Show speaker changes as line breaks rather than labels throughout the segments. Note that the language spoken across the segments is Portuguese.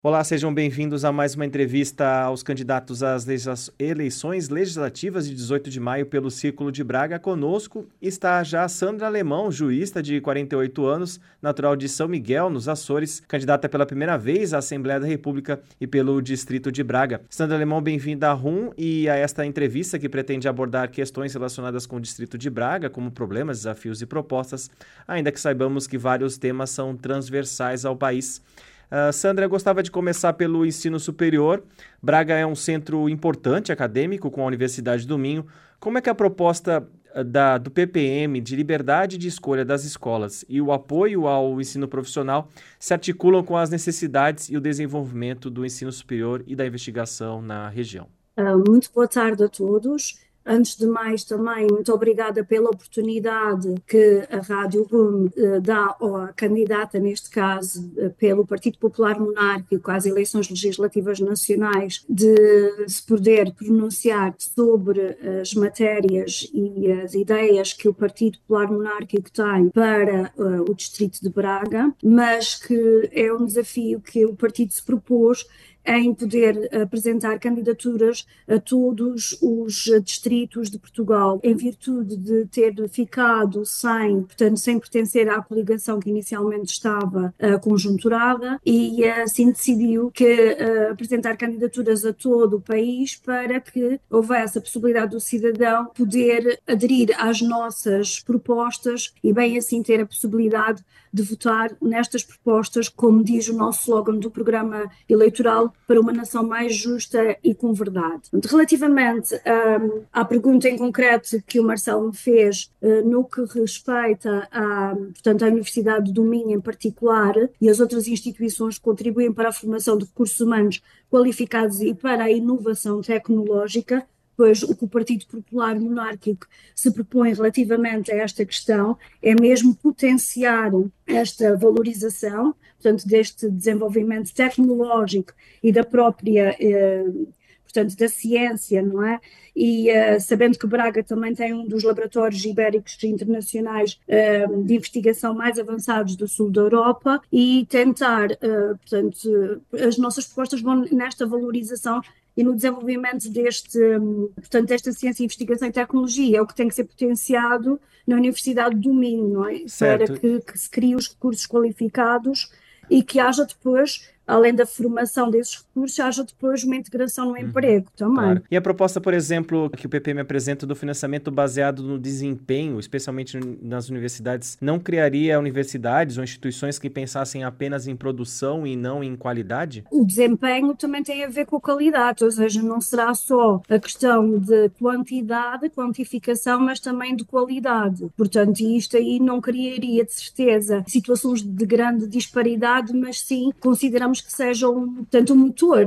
Olá, sejam bem-vindos a mais uma entrevista aos candidatos às eleições legislativas de 18 de maio pelo Círculo de Braga. Conosco está já Sandra Alemão, juíza de 48 anos, natural de São Miguel, nos Açores, candidata pela primeira vez à Assembleia da República e pelo Distrito de Braga. Sandra Alemão, bem-vinda à RUM e a esta entrevista que pretende abordar questões relacionadas com o Distrito de Braga, como problemas, desafios e propostas, ainda que saibamos que vários temas são transversais ao país. Sandra, eu gostava de começar pelo ensino superior. Braga é um centro importante acadêmico com a Universidade do Minho. Como é que a proposta do PPM de liberdade de escolha das escolas e o apoio ao ensino profissional se articulam com as necessidades e o desenvolvimento do ensino superior e da investigação na região?
Muito boa tarde a todos. Antes de mais, também muito obrigada pela oportunidade que a Rádio RUM dá à candidata, neste caso, pelo Partido Popular Monárquico às eleições legislativas nacionais, de se poder pronunciar sobre as matérias e as ideias que o Partido Popular Monárquico tem para o Distrito de Braga, mas que é um desafio que o partido se propôs em poder apresentar candidaturas a todos os distritos de Portugal, em virtude de ter ficado portanto, sem pertencer à coligação que inicialmente estava conjunturada, e assim decidiu que apresentar candidaturas a todo o país para que houvesse a possibilidade do cidadão poder aderir às nossas propostas e bem assim ter a possibilidade de votar nestas propostas, como diz o nosso slogan do programa eleitoral, para uma nação mais justa e com verdade. Relativamente à pergunta em concreto que o Marcelo me fez, no que respeita portanto, à Universidade do Minho em particular e as outras instituições que contribuem para a formação de recursos humanos qualificados e para a inovação tecnológica, pois o que o Partido Popular Monárquico se propõe relativamente a esta questão é mesmo potenciar esta valorização, portanto, deste desenvolvimento tecnológico e da própria, portanto, da ciência, não é? E sabendo que Braga também tem um dos laboratórios ibéricos internacionais de investigação mais avançados do sul da Europa, e tentar, portanto, as nossas propostas vão nesta valorização e no desenvolvimento portanto, desta ciência, investigação e tecnologia, é o que tem que ser potenciado na Universidade do Minho, não é? Para
Certo.
que se criem os recursos qualificados e que haja depois, além da formação desses recursos, haja depois uma integração no emprego também.
Claro. E a proposta, por exemplo, que o PPM apresenta do financiamento baseado no desempenho, especialmente nas universidades, não criaria universidades ou instituições que pensassem apenas em produção e não em qualidade?
O desempenho também tem a ver com a qualidade, ou seja, não será só a questão de quantidade, quantificação, mas também de qualidade. Portanto, isto aí não criaria, de certeza, situações de grande disparidade, mas sim consideramos que seja portanto, um motor,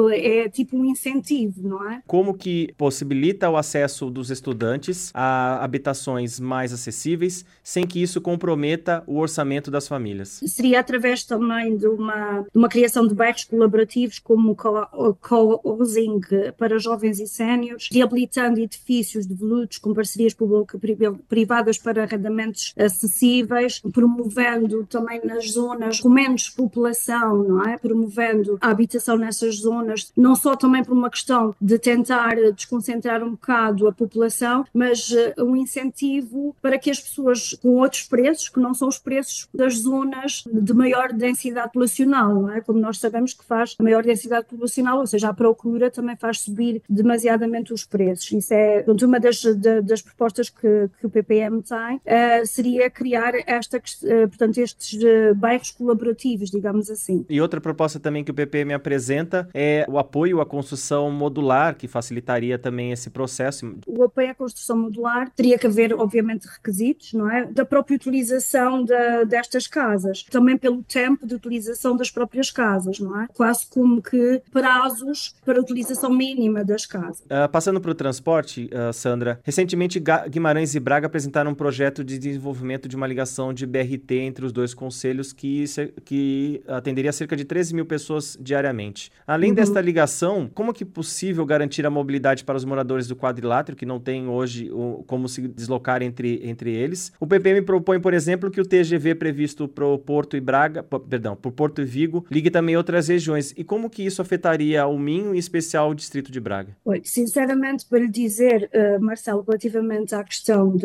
é tipo um incentivo, não é?
Como que possibilita o acesso dos estudantes a habitações mais acessíveis, sem que isso comprometa o orçamento das famílias?
Seria através também de uma criação de bairros colaborativos, como o co-housing para jovens e séniores, reabilitando edifícios devolutos com parcerias público-privadas para arrendamentos acessíveis, promovendo também nas zonas com menos população, não é? Promovendo a habitação nessas zonas, não só também por uma questão de tentar desconcentrar um bocado a população, mas um incentivo para que as pessoas com outros preços, que não são os preços das zonas de maior densidade populacional, não é? Como nós sabemos que faz a maior densidade populacional, ou seja, a procura também faz subir demasiadamente os preços. Isso é uma das propostas que o PPM tem, seria criar portanto, estes bairros colaborativos, digamos assim.
E outra proposta também que o PPM apresenta é o apoio à construção modular, que facilitaria também esse processo.
O apoio à construção modular teria que haver, obviamente, requisitos, não é? Da própria utilização destas casas, também pelo tempo de utilização das próprias casas, não é? Quase como que prazos para a utilização mínima das casas.
Passando para o transporte, Sandra, recentemente Guimarães e Braga apresentaram um projeto de desenvolvimento de uma ligação de BRT entre os dois concelhos que atenderia a cerca de 13 13.000 pessoas diariamente. Além desta ligação, como é que é possível garantir a mobilidade para os moradores do quadrilátero, que não tem hoje como se deslocar entre eles? O PPM propõe, por exemplo, que o TGV previsto para o Porto por Porto e Vigo ligue também outras regiões. E como que isso afetaria o Minho, em especial o distrito de Braga?
Olha, sinceramente, para lhe dizer, Marcelo, relativamente à questão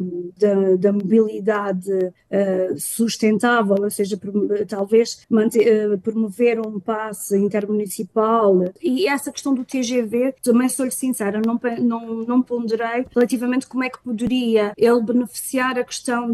da mobilidade sustentável, ou seja, talvez promover um passe intermunicipal, e essa questão do TGV, também sou-lhe sincera, não ponderei relativamente como é que poderia ele beneficiar a questão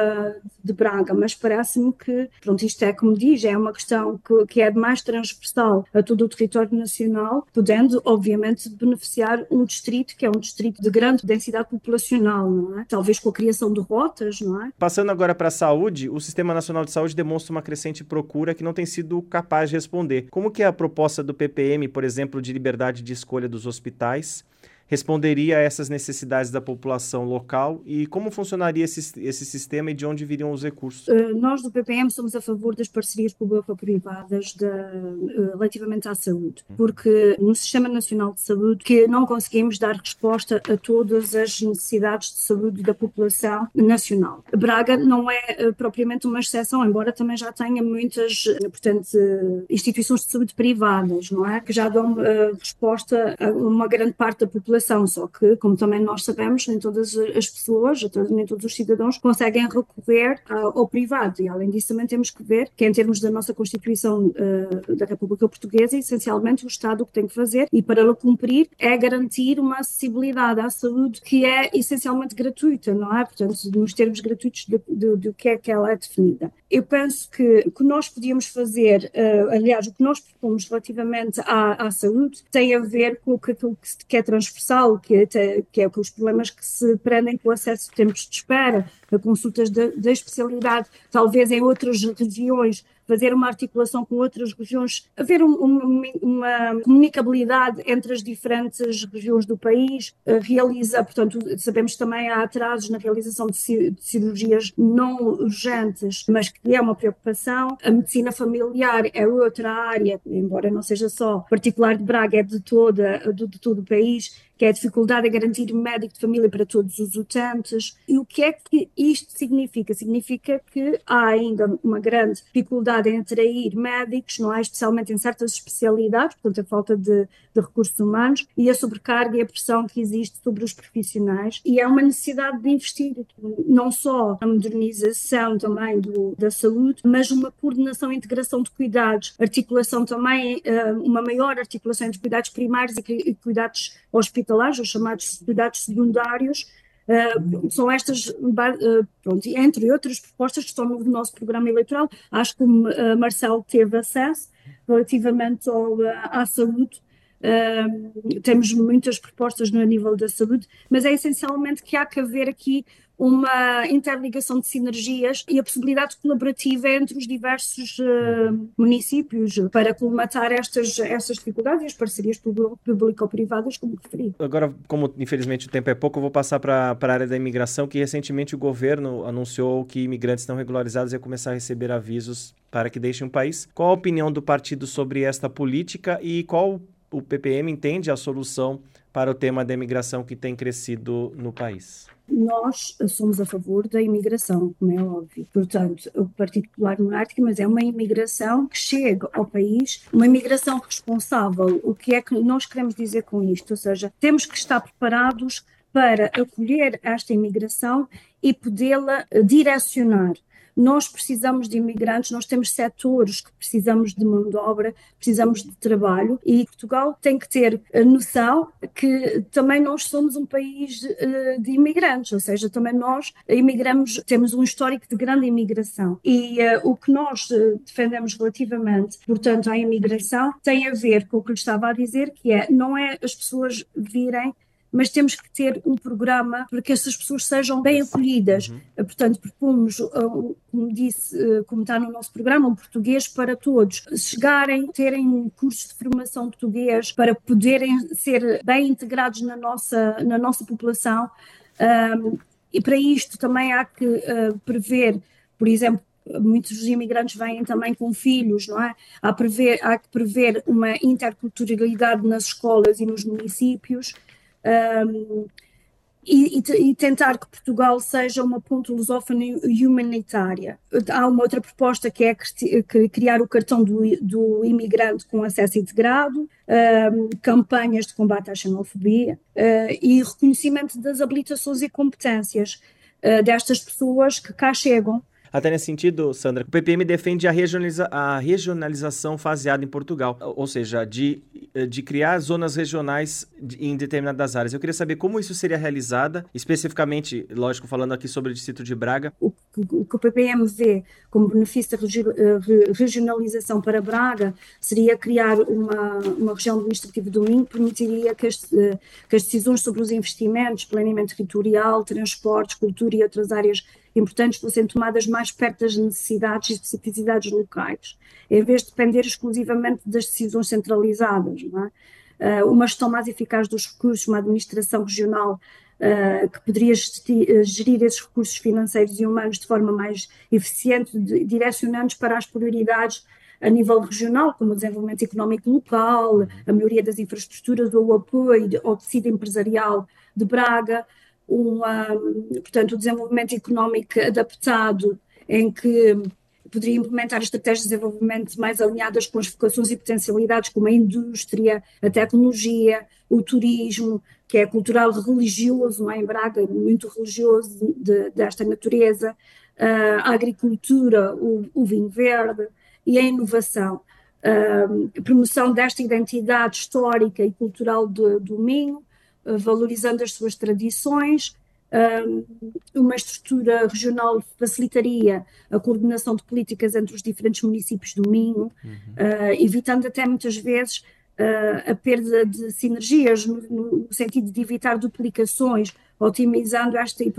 de Braga, mas parece-me que, pronto, isto é como diz, é uma questão que é mais transversal a todo o território nacional, podendo, obviamente, beneficiar um distrito que é um distrito de grande densidade populacional, não é? Talvez com a criação de rotas, não é?
Passando agora para a saúde, o Sistema Nacional de Saúde demonstra uma crescente procura que não tem sido capaz de responder. Como que é a proposta do PPM, por exemplo, de liberdade de escolha dos hospitais, responderia a essas necessidades da população local e como funcionaria esse sistema e de onde viriam os recursos?
Nós do PPM somos a favor das parcerias público-privadas relativamente à saúde, porque no Sistema Nacional de Saúde que não conseguimos dar resposta a todas as necessidades de saúde da população nacional. Braga não é propriamente uma exceção, embora também já tenha muitas, portanto, instituições de saúde privadas, não é? Que já dão resposta a uma grande parte da população. Só que, como também nós sabemos, nem todas as pessoas, nem todos os cidadãos conseguem recorrer ao privado e além disso também temos que ver que em termos da nossa Constituição da República Portuguesa, essencialmente o Estado o que tem que fazer e para ela cumprir é garantir uma acessibilidade à saúde que é essencialmente gratuita, não é? Portanto, nos termos gratuitos do que é que ela é definida. Eu penso que o que nós podíamos fazer, aliás, o que nós propomos relativamente à saúde tem a ver com aquilo que é transversal, que é com os problemas que se prendem com o acesso a tempos de espera, a consultas de especialidade, talvez em outras regiões, fazer uma articulação com outras regiões, haver uma comunicabilidade entre as diferentes regiões do país, portanto, sabemos que também há atrasos na realização de cirurgias não urgentes, mas que é uma preocupação. A medicina familiar é outra área, embora não seja só particular de Braga, é de todo o país, que é a dificuldade em garantir médico de família para todos os utentes. E o que é que isto significa? Significa que há ainda uma grande dificuldade em atrair médicos, não é? Especialmente em certas especialidades, portanto a falta de recursos humanos e a sobrecarga e a pressão que existe sobre os profissionais. E é uma necessidade de investir não só na modernização também da saúde, mas uma coordenação e integração de cuidados, articulação também, uma maior articulação entre cuidados primários e cuidados hospitalares, os chamados cuidados secundários. São estas, pronto, entre outras propostas que estão no nosso programa eleitoral. Acho que o Marcelo teve acesso relativamente à saúde. Temos muitas propostas no nível da saúde, mas é essencialmente que há que haver aqui uma interligação de sinergias e a possibilidade colaborativa entre os diversos municípios para colmatar estas dificuldades e as parcerias público-privadas, como referi.
Agora, como infelizmente o tempo é pouco, eu vou passar para a área da imigração, que recentemente o governo anunciou que imigrantes não regularizados iam começar a receber avisos para que deixem o país. Qual a opinião do partido sobre esta política e qual o PPM entende a solução para o tema da imigração que tem crescido no país?
Nós somos a favor da imigração, como é óbvio. Portanto, o Partido Popular Monárquico, mas é uma imigração que chega ao país, uma imigração responsável. O que é que nós queremos dizer com isto? Ou seja, temos que estar preparados para acolher esta imigração e podê-la direcionar. Nós precisamos de imigrantes, nós temos setores que precisamos de mão de obra, precisamos de trabalho e Portugal tem que ter a noção que também nós somos um país de imigrantes, ou seja, também nós imigramos, temos um histórico de grande imigração e o que nós defendemos relativamente, portanto, à imigração tem a ver com o que lhe estava a dizer, que não é as pessoas virem, mas temos que ter um programa para que essas pessoas sejam bem acolhidas. Portanto, propomos, como disse, como está no nosso programa, um português para todos. Chegarem, terem cursos de formação português para poderem ser bem integrados na nossa população. E para isto também há que prever, por exemplo, muitos imigrantes vêm também com filhos, não é? Há que prever uma interculturalidade nas escolas e nos municípios. E tentar que Portugal seja uma ponte lusófona e humanitária. Há uma outra proposta que é criar o cartão do imigrante com acesso integrado, campanhas de combate à xenofobia e reconhecimento das habilitações e competências destas pessoas que cá chegam.
Até nesse sentido, Sandra, o PPM defende a regionalização faseada em Portugal, ou seja, de criar zonas regionais em determinadas áreas. Eu queria saber como isso seria realizada, especificamente, lógico, falando aqui sobre o Distrito de Braga.
O que o PPM vê como benefício da regionalização para Braga seria criar uma região administrativa do Minho que permitiria que as decisões sobre os investimentos, planeamento territorial, transportes, cultura e outras áreas importantes fossem tomadas mais perto das necessidades e especificidades locais, em vez de depender exclusivamente das decisões centralizadas, não é? Uma gestão mais eficaz dos recursos, uma administração regional que poderia gerir esses recursos financeiros e humanos de forma mais eficiente, direcionando-os para as prioridades a nível regional, como o desenvolvimento económico local, a melhoria das infraestruturas ou o apoio ao tecido empresarial de Braga, portanto, o desenvolvimento económico adaptado, em que poderia implementar estratégias de desenvolvimento mais alinhadas com as vocações e potencialidades, como a indústria, a tecnologia, o turismo, que é cultural religioso, não é? Em Braga, muito religioso desta natureza, a agricultura, o vinho verde e a inovação. A promoção desta identidade histórica e cultural do Minho, valorizando as suas tradições. Uma estrutura regional facilitaria a coordenação de políticas entre os diferentes municípios do Minho, evitando até muitas vezes a perda de sinergias, no sentido de evitar duplicações, otimizando-as e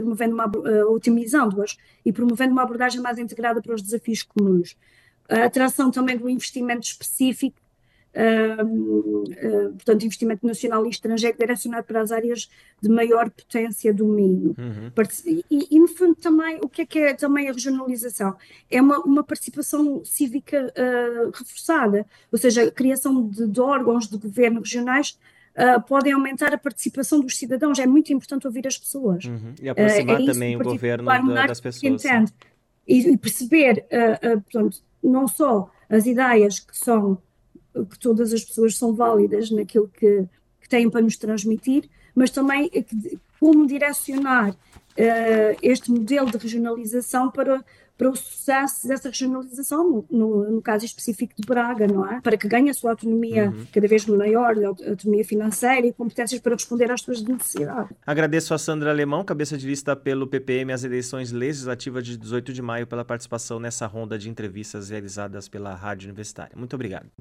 promovendo uma abordagem mais integrada para os desafios comuns. A atração também do investimento específico, portanto, investimento nacional e estrangeiro direcionado para as áreas de maior potência do Minho. E no fundo também, o que é também a regionalização? É uma participação cívica reforçada, ou seja, a criação de órgãos de governo regionais podem aumentar a participação dos cidadãos. É muito importante ouvir as pessoas.
E aproximar também o governo das pessoas.
E perceber, portanto, não só as ideias que todas as pessoas são válidas naquilo que têm para nos transmitir, mas também como direcionar este modelo de regionalização para o sucesso dessa regionalização, no caso específico de Braga, não é? Para que ganhe a sua autonomia cada vez maior, autonomia financeira e competências para responder às suas necessidades.
Agradeço a Sandra Alemão, cabeça de lista pelo PPM às eleições legislativas de 18 de maio, pela participação nessa ronda de entrevistas realizadas pela Rádio Universitária. Muito obrigado.